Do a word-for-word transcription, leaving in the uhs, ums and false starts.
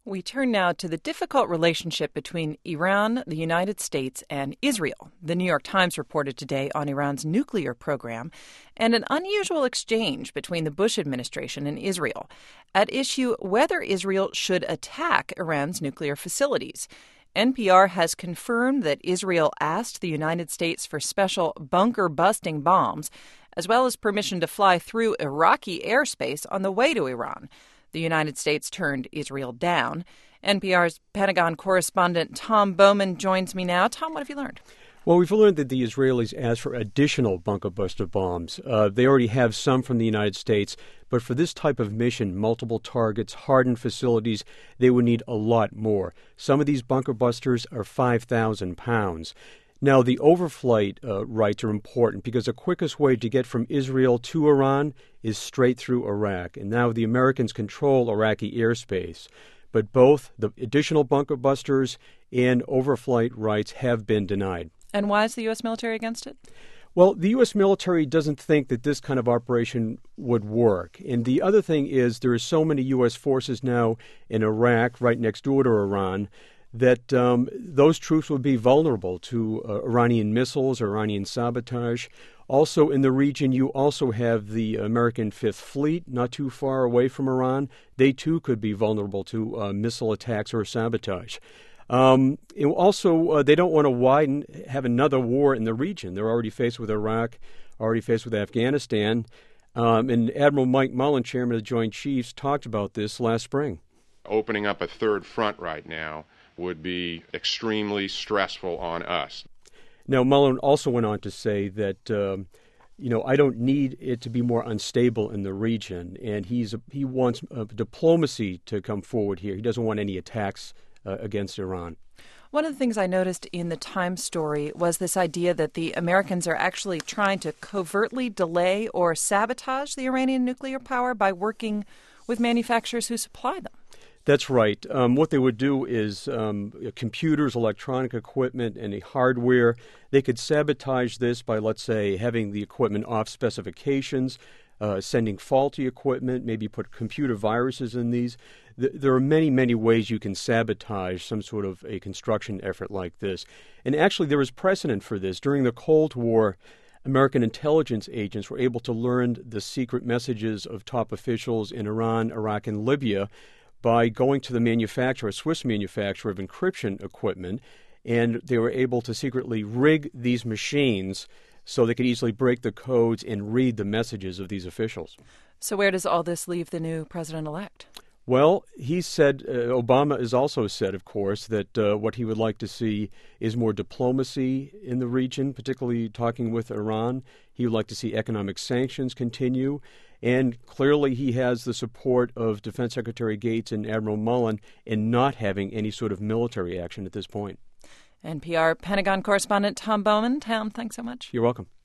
We turn now to the difficult relationship between Iran, the United States, and Israel. The New York Times reported today on Iran's nuclear program and an unusual exchange between the Bush administration and Israel at issue whether Israel should attack Iran's nuclear facilities. N P R has confirmed that Israel asked the United States for special bunker-busting bombs, as well as permission to fly through Iraqi airspace on the way to Iran. The United States turned Israel down. N P R's Pentagon correspondent Tom Bowman joins me now. Tom, what have you learned? Well, we've learned that the Israelis asked for additional bunker buster bombs. Uh, they already have some from the United States, but for this type of mission, multiple targets, hardened facilities, they would need a lot more. Some of these bunker busters are five thousand pounds. Now, the overflight uh, rights are important because the quickest way to get from Israel to Iran is straight through Iraq. And now the Americans control Iraqi airspace. But both the additional bunker busters and overflight rights have been denied. And why is the U S military against it? Well, the U S military doesn't think that this kind of operation would work. And the other thing is there are so many U S forces now in Iraq, right next door to Iran, that um, those troops would be vulnerable to uh, Iranian missiles, Iranian sabotage. Also in the region, you also have the American Fifth Fleet, not too far away from Iran. They, too, could be vulnerable to uh, missile attacks or sabotage. Um, also, uh, they don't want to widen, have another war in the region. They're already faced with Iraq, already faced with Afghanistan. Um, and Admiral Mike Mullen, chairman of the Joint Chiefs, talked about this last spring. Opening up a third front right now would be extremely stressful on us. Now, Mullen also went on to say that, um, you know, I don't need it to be more unstable in the region, and he's he wants uh, diplomacy to come forward here. He doesn't want any attacks uh, against Iran. One of the things I noticed in the Times story was this idea that the Americans are actually trying to covertly delay or sabotage the Iranian nuclear power by working with manufacturers who supply them. That's right. Um, what they would do is um, computers, electronic equipment, and a hardware. They could sabotage this by, let's say, having the equipment off specifications, uh, sending faulty equipment, maybe put computer viruses in these. Th- there are many, many ways you can sabotage some sort of a construction effort like this. And actually, there is precedent for this. During the Cold War, American intelligence agents were able to learn the secret messages of top officials in Iran, Iraq, and Libya by going to the manufacturer, a Swiss manufacturer of encryption equipment, and they were able to secretly rig these machines so they could easily break the codes and read the messages of these officials. So where does all this leave the new president-elect? Well, he said, uh, Obama has also said, of course, that uh, what he would like to see is more diplomacy in the region, particularly talking with Iran. He would like to see economic sanctions continue. And clearly he has the support of Defense Secretary Gates and Admiral Mullen in not having any sort of military action at this point. N P R Pentagon correspondent Tom Bowman. Tom, thanks so much. You're welcome.